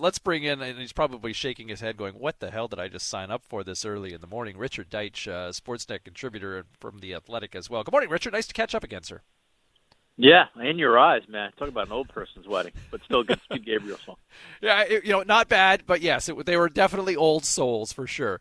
Let's bring in, and he's probably shaking his head going, what the hell did I just sign up for this early in the morning? Richard Deitch, Sportsnet contributor from The Athletic as well. Good morning, Richard. Nice to catch up again, sir. Yeah, in your eyes, man. Talk about an old person's wedding, but still good Steve Gabriel song. Yeah, not bad, but yes, they were definitely old souls for sure.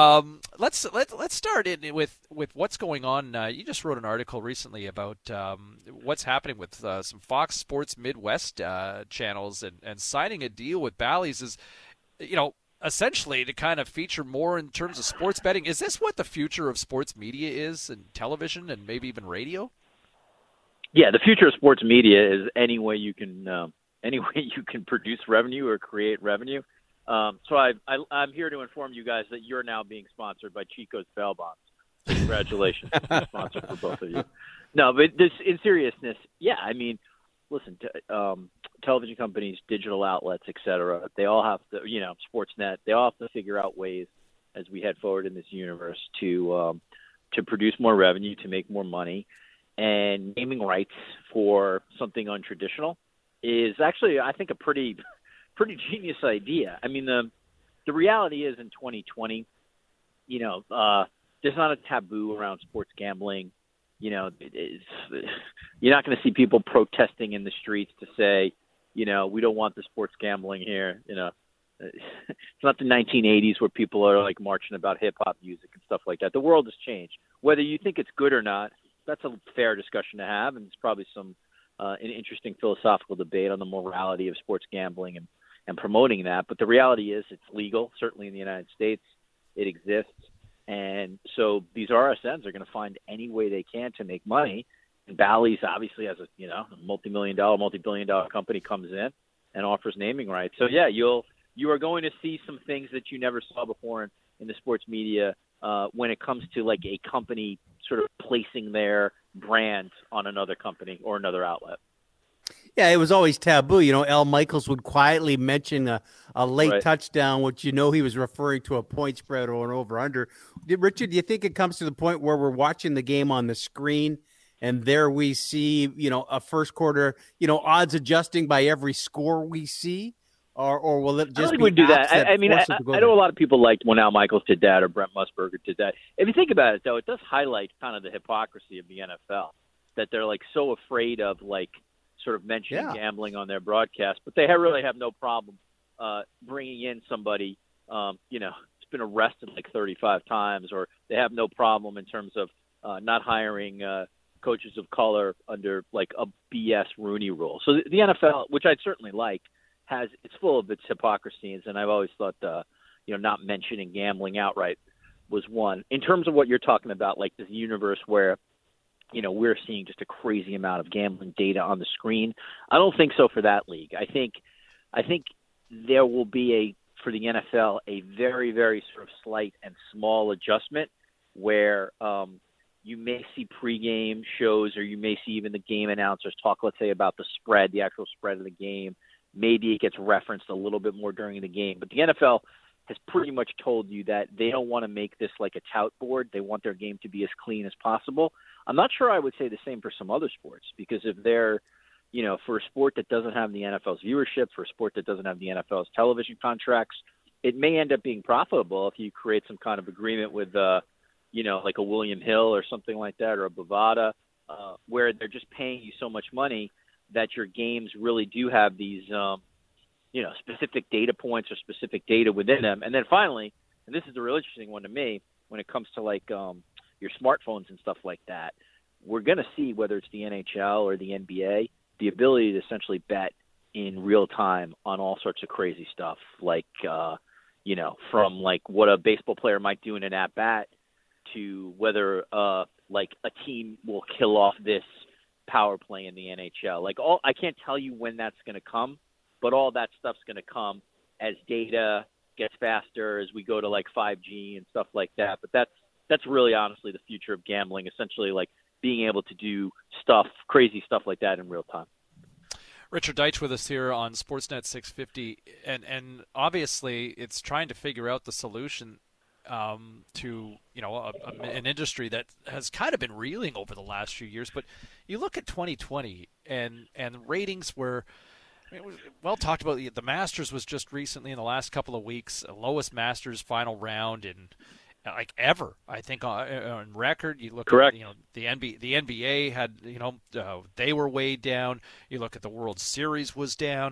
Let's start in with what's going on. You just wrote an article recently about what's happening with some Fox Sports Midwest channels and signing a deal with Bally's is, essentially to kind of feature more in terms of sports betting. Is this what the future of sports media is, and television and maybe even radio? Yeah, the future of sports media is any way you can produce revenue or create revenue. So I'm here to inform you guys that you're now being sponsored by Chico's Bail Bonds. Congratulations, sponsor for both of you. No, but this, in seriousness, yeah. I mean, listen, television companies, digital outlets, et cetera, they all have to, Sportsnet, they all have to figure out ways as we head forward in this universe to produce more revenue, to make more money. And naming rights for something untraditional is actually, I think, a pretty genius idea. I mean, the reality is in 2020, there's not a taboo around sports gambling. You're not going to see people protesting in the streets to say, we don't want the sports gambling here. It's not the 1980s where people are like marching about hip hop music and stuff like that. The world has changed. Whether you think it's good or not, that's a fair discussion to have, and it's probably an interesting philosophical debate on the morality of sports gambling and promoting that. But the reality is it's legal, certainly in the United States. It exists. And so these RSNs are going to find any way they can to make money. And Bally's obviously has a multi-billion dollar company comes in and offers naming rights. So, yeah, you are going to see some things that you never saw before in the sports media when it comes to like a company sort of placing their brand on another company or another outlet. Yeah, it was always taboo. Al Michaels would quietly mention a late Right. touchdown, which he was referring to a point spread or an over-under. Richard, do you think it comes to the point where we're watching the game on the screen and there we see, a first quarter, odds adjusting by every score we see? Or will it I don't just think be we'd do that. apps I mean, force it to go I know there? a lot of people liked when Al Michaels did that or Brent Musburger did that. If you think about it, though, it does highlight kind of the hypocrisy of the NFL, that they're like so afraid of like sort of mentioning gambling on their broadcast, but they really have no problem bringing in somebody, who's been arrested like 35 times, or they have no problem in terms of not hiring coaches of color under like a BS Rooney rule. So the NFL, which I'd certainly like, it's full of its hypocrisies, and I've always thought not mentioning gambling outright was one. In terms of what you're talking about, like this universe where we're seeing just a crazy amount of gambling data on the screen, I don't think so for that league. I think there will be for the NFL a very, very sort of slight and small adjustment where you may see pregame shows, or you may see even the game announcers talk, let's say, about the spread, the actual spread of the game. Maybe it gets referenced a little bit more during the game. But the NFL has pretty much told you that they don't want to make this like a tout board. They want their game to be as clean as possible. I'm not sure I would say the same for some other sports, because if they're, for a sport that doesn't have the NFL's viewership, for a sport that doesn't have the NFL's television contracts, it may end up being profitable if you create some kind of agreement with, like a William Hill or something like that, or a Bovada, where they're just paying you so much money that your games really do have these, specific data points or specific data within them. And then finally, and this is the real interesting one to me, when it comes to like your smartphones and stuff like that, we're going to see, whether it's the NHL or the NBA, the ability to essentially bet in real time on all sorts of crazy stuff, like, from like what a baseball player might do in an at-bat to whether like a team will kill off this power play in the NHL. I can't tell you when that's going to come, but all that stuff's going to come as data gets faster, as we go to like 5G and stuff like that. But that's really honestly the future of gambling, essentially like being able to do crazy stuff like that in real time. Richard Deitch with us here on Sportsnet 650, and obviously it's trying to figure out the solution to an industry that has kind of been reeling over the last few years. But you look at 2020, and ratings were It was well talked about. The Masters was just recently in the last couple of weeks, lowest Masters final round in like ever. I think on record. You look Correct. at the NBA had they were way down. You look at the World Series was down,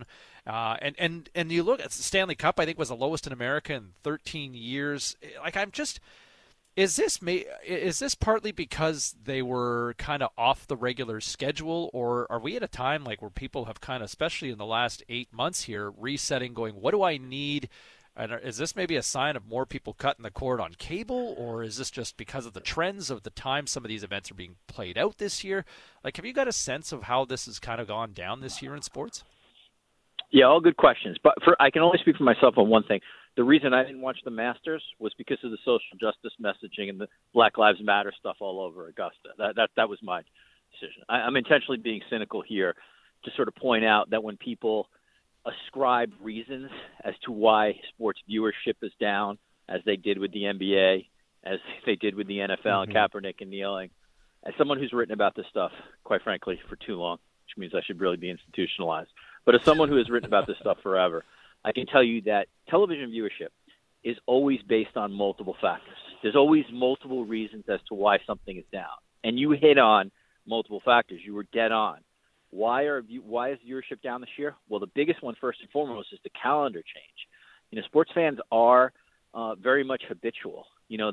and you look at the Stanley Cup. I think was the lowest in America in 13 years. Like I'm just is this partly because they were kind of off the regular schedule, or are we at a time like where people have kind of, especially in the last 8 months here, resetting, going, what do I need? And is this maybe a sign of more people cutting the cord on cable, or is this just because of the trends of the time some of these events are being played out this year? Like, have you got a sense of how this has kind of gone down this year in sports? Yeah, all good questions. But I can only speak for myself on one thing. The reason I didn't watch the Masters was because of the social justice messaging and the Black Lives Matter stuff all over Augusta. That was my decision. I'm intentionally being cynical here to sort of point out that when people ascribe reasons as to why sports viewership is down, as they did with the NBA, as they did with the NFL and Kaepernick and kneeling, as someone who's written about this stuff, quite frankly, for too long, which means I should really be institutionalized, but as someone who has written about this stuff forever, I can tell you that television viewership is always based on multiple factors. There's always multiple reasons as to why something is down. And you hit on multiple factors. You were dead on. Why is viewership down this year? Well, the biggest one, first and foremost, is the calendar change. Sports fans are very much habitual.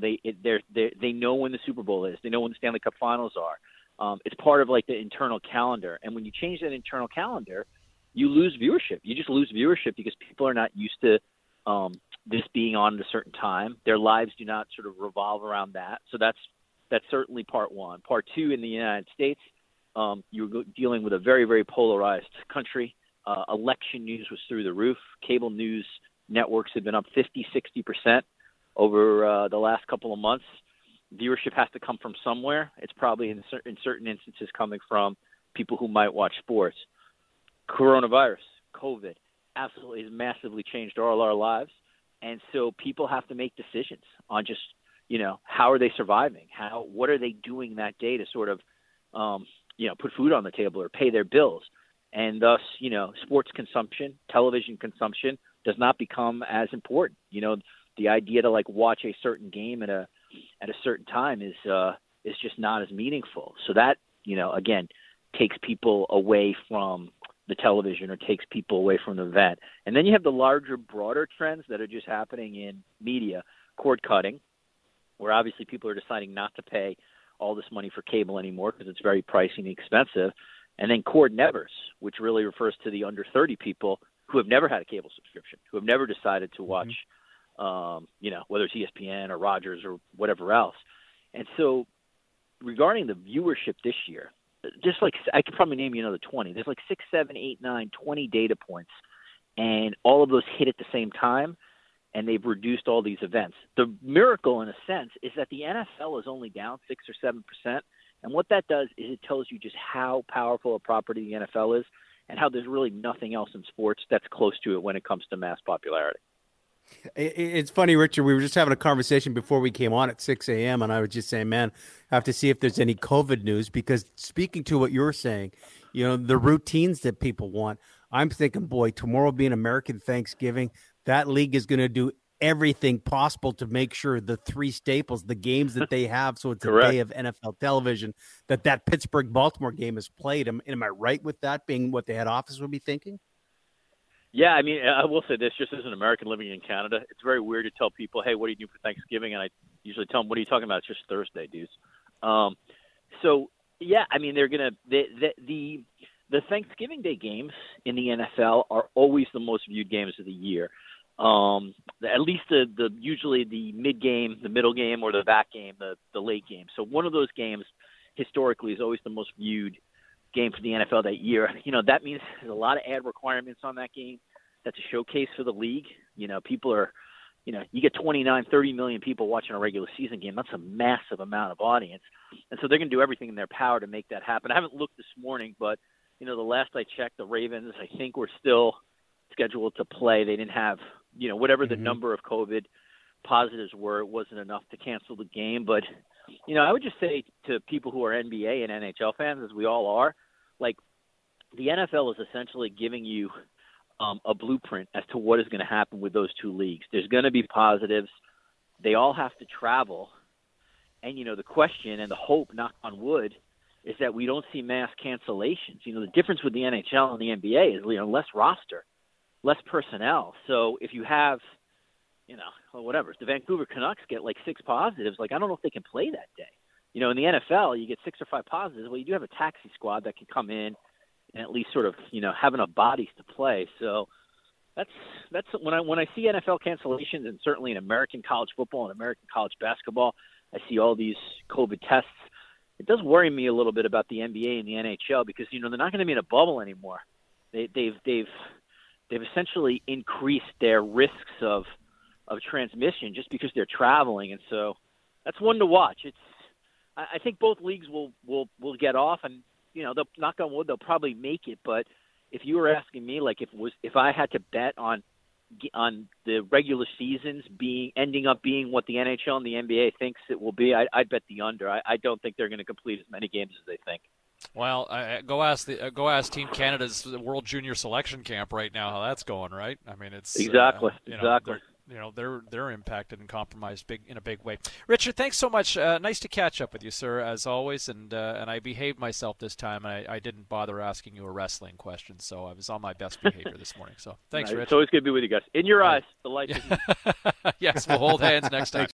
They know when the Super Bowl is. They know when the Stanley Cup Finals are. It's part of like the internal calendar. And when you change that internal calendar, you lose viewership. You just lose viewership because people are not used to this being on at a certain time. Their lives do not sort of revolve around that. So that's certainly part one. Part two, in the United States, you're dealing with a very, very polarized country. Election news was through the roof. Cable news networks have been up 50, 60% over the last couple of months. Viewership has to come from somewhere. It's probably in certain instances coming from people who might watch sports. Coronavirus, COVID, absolutely has massively changed all our lives. And so people have to make decisions on just, how are they surviving? What are they doing that day to sort of, put food on the table or pay their bills? And thus, sports consumption, television consumption does not become as important. The idea to like watch a certain game at a certain time is just not as meaningful. So that, again, takes people away from the television or takes people away from the event. And then you have the larger, broader trends that are just happening in media, cord cutting, where obviously people are deciding not to pay all this money for cable anymore because it's very pricey and expensive. And then cord nevers, which really refers to the under 30 people who have never had a cable subscription, who have never decided to watch, whether it's ESPN or Rogers or whatever else. And so regarding the viewership this year, just like I could probably name you another 20. There's like 6, 7, 8, 9, 20 data points, and all of those hit at the same time, and they've reduced all these events. The miracle, in a sense, is that the NFL is only down 6 or 7%, and what that does is it tells you just how powerful a property the NFL is and how there's really nothing else in sports that's close to it when it comes to mass popularity. It's funny, Richard. We were just having a conversation before we came on at 6 a.m. and I was just saying, man, I have to see if there's any COVID news because speaking to what you're saying, the routines that people want, I'm thinking, boy, tomorrow being American Thanksgiving, that league is going to do everything possible to make sure the three staples, the games that they have, so it's Correct. a day of NFL television, that Pittsburgh-Baltimore game is played. Am I right with that being what the head office would be thinking? Yeah, I mean, I will say this, just as an American living in Canada, it's very weird to tell people, hey, what do you do for Thanksgiving? And I usually tell them, what are you talking about? It's just Thursday, dudes. So, yeah, I mean, they're going to the Thanksgiving Day games in the NFL are always the most viewed games of the year. At least usually the mid-game, the middle game, or the back game, the late game. So one of those games historically is always the most viewed game for the NFL that year. That means there's a lot of ad requirements on that game. That's a showcase for the league. People are, you get 29, 30 million people watching a regular season game. That's a massive amount of audience. And so they're going to do everything in their power to make that happen. I haven't looked this morning, but, the last I checked, the Ravens, I think, were still scheduled to play. They didn't have, whatever the number of COVID positives were, it wasn't enough to cancel the game. But, I would just say to people who are NBA and NHL fans, as we all are, like the NFL is essentially giving you a blueprint as to what is going to happen with those two leagues. There's going to be positives. They all have to travel. And, the question and the hope, knock on wood, is that we don't see mass cancellations. The difference with the NHL and the NBA is, less roster, less personnel. So if you have, whatever, if the Vancouver Canucks get 6 positives, I don't know if they can play that day. In the NFL, you get 6 or 5 positives. Well, you do have a taxi squad that can come in and at least sort of, have enough bodies to play. So that's when I see NFL cancellations, and certainly in American college football and American college basketball, I see all these COVID tests. It does worry me a little bit about the NBA and the NHL because they're not going to be in a bubble anymore. They've essentially increased their risks of transmission just because they're traveling, and so that's one to watch. I think both leagues will get off, and they'll, knock on wood, they'll probably make it. But if you were asking me, if I had to bet on the regular seasons ending up being what the NHL and the NBA thinks it will be, I'd bet the under. I don't think they're going to complete as many games as they think. Well, go ask Team Canada's World Junior Selection Camp right now how that's going. Right? I mean, it's exactly. They're impacted and compromised in a big way. Richard, thanks so much. Nice to catch up with you, sir, as always. And I behaved myself this time. I didn't bother asking you a wrestling question, so I was on my best behavior this morning. So thanks, Richard. It's always good to be with you guys. In your eyes, the light. Yes, we'll hold hands next time.